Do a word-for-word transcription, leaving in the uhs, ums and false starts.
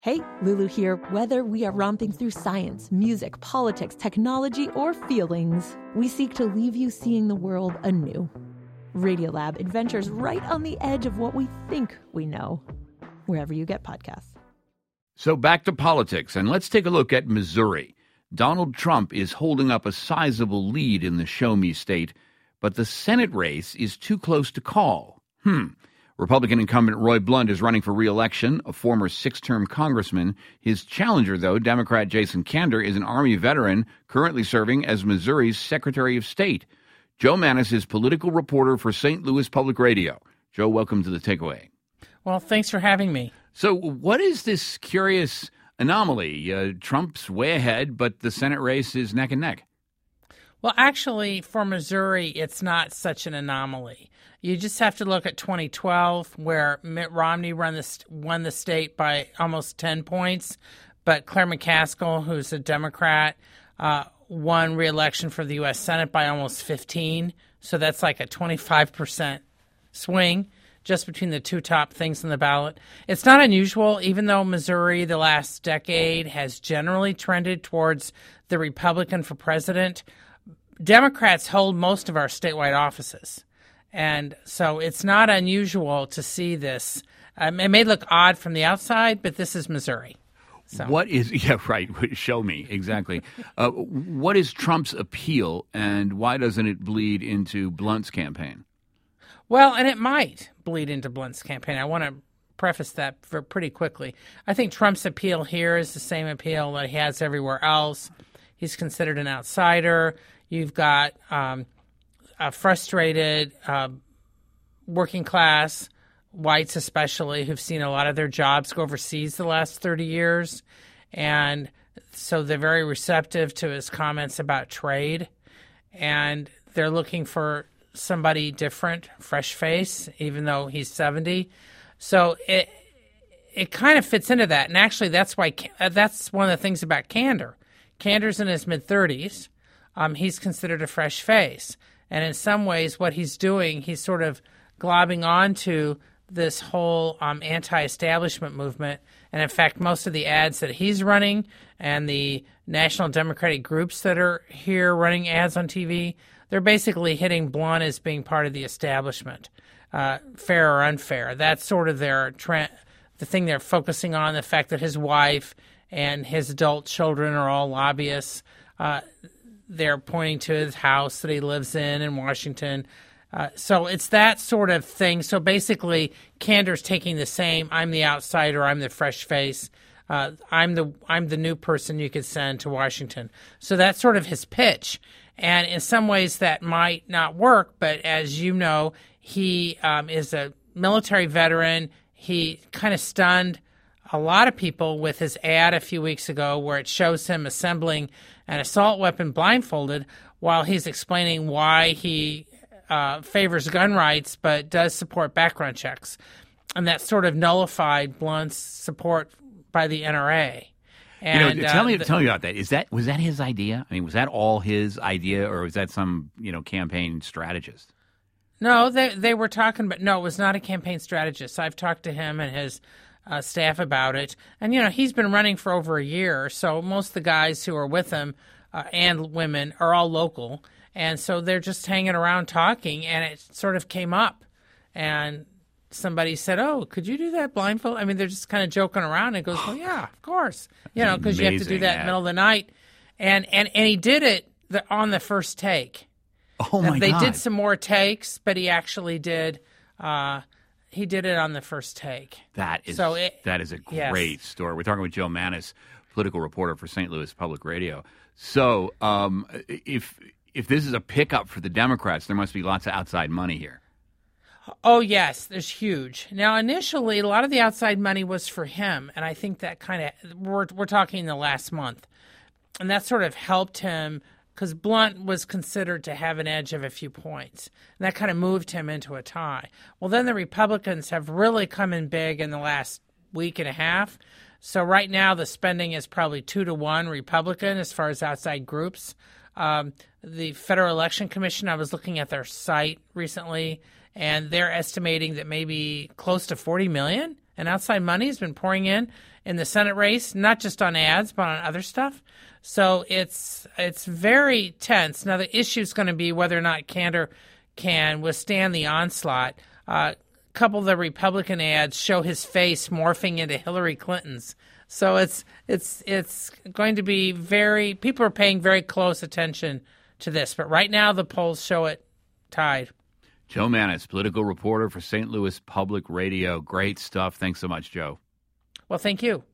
Hey, Lulu here. Whether we are romping through science, music, politics, technology, or feelings, we seek to leave you seeing the world anew. Radiolab adventures right on the edge of what we think we know, wherever you get podcasts. So back to politics, and let's take a look at Missouri. Donald Trump is holding up a sizable lead in the show-me state, but the Senate race is too close to call. Hmm. Republican incumbent Roy Blunt is running for re-election, a former six-term congressman. His challenger, though, Democrat Jason Kander, is an Army veteran currently serving as Missouri's Secretary of State. Joe Mannies is political reporter for Saint Louis Public Radio. Joe, welcome to The Takeaway. Well, thanks for having me. So what is this curious anomaly? Uh, Trump's way ahead, but the Senate race is neck and neck. Well, actually, for Missouri, it's not such an anomaly. You just have to look at twenty twelve, where Mitt Romney won the, won the state by almost ten points, but Claire McCaskill, who's a Democrat, uh, won re-election for the U S Senate by almost fifteen. So that's like a twenty-five percent swing just between the two top things on the ballot. It's not unusual, even though Missouri the last decade has generally trended towards the Republican for president. Democrats hold most of our statewide offices. And so it's not unusual to see this. Um, it may look odd from the outside, but this is Missouri. So. What is, yeah, right, show me, exactly. uh, what is Trump's appeal, and why doesn't it bleed into Blunt's campaign? Well, and it might bleed into Blunt's campaign. I want to preface that for pretty quickly. I think Trump's appeal here is the same appeal that he has everywhere else. He's considered an outsider. You've got um, a frustrated uh, working class, whites especially, who've seen a lot of their jobs go overseas the last thirty years. And so they're very receptive to his comments about trade. And they're looking for somebody different, fresh face, even though he's seventy. So it it kind of fits into that. And actually, that's why that's one of the things about Kander. Kander's in his mid-thirties. Um, he's considered a fresh face. And in some ways, what he's doing, he's sort of globbing onto this whole um, anti-establishment movement. And in fact, most of the ads that he's running and the National Democratic groups that are here running ads on T V, they're basically hitting Blunt as being part of the establishment, uh, fair or unfair. That's sort of their trend, the thing they're focusing on, the fact that his wife and his adult children are all lobbyists. Uh, they're pointing to his house that he lives in in Washington. Uh, so it's that sort of thing. So basically, Kander's taking the same, I'm the outsider, I'm the fresh face, uh, I'm the I'm the new person you could send to Washington. So that's sort of his pitch. And in some ways that might not work, but as you know, he um, is a military veteran. He kind of stunned a lot of people with his ad a few weeks ago where it shows him assembling an assault weapon blindfolded while he's explaining why he uh, favors gun rights but does support background checks. And that sort of nullified Blunt's support by the N R A. And, you know, tell me, uh, the, tell me about that. Is that was that his idea? I mean, was that all his idea, or was that some you know campaign strategist? No, they they were talking about. No, it was not a campaign strategist. I've talked to him and his uh, staff about it, and you know he's been running for over a year. So most of the guys who are with him uh, and women are all local, and so they're just hanging around talking, and it sort of came up, and somebody said, "Oh, could you do that blindfold?" I mean, they're just kind of joking around. And it goes, "Oh yeah, of course." You know, because you have to do that in the middle of the night, and and and he did it the, on the first take. Oh my they God! They did some more takes, but he actually did. Uh, he did it on the first take. That is so it, that is a great yes. story. We're talking with Joe Mannies, political reporter for Saint Louis Public Radio. So, um, if if this is a pickup for the Democrats, there must be lots of outside money here. Oh, yes, there's huge. Now, initially, a lot of the outside money was for him, and I think that kind of, we're, we're talking the last month, and that sort of helped him because Blunt was considered to have an edge of a few points, and that kind of moved him into a tie. Well, then the Republicans have really come in big in the last week and a half, so right now the spending is probably two to one Republican as far as outside groups. Um, the Federal Election Commission, I was looking at their site recently, and they're estimating that maybe close to forty million dollars and outside money has been pouring in. in the Senate race, not just on ads, but on other stuff. So it's it's very tense. Now, the issue is going to be whether or not Kander can withstand the onslaught. Uh, a couple of the Republican ads show his face morphing into Hillary Clinton's. So it's it's it's going to be very – people are paying very close attention to this. But right now the polls show it tied. Joe Mannies, political reporter for Saint Louis Public Radio. Great stuff. Thanks so much, Joe. Well, thank you.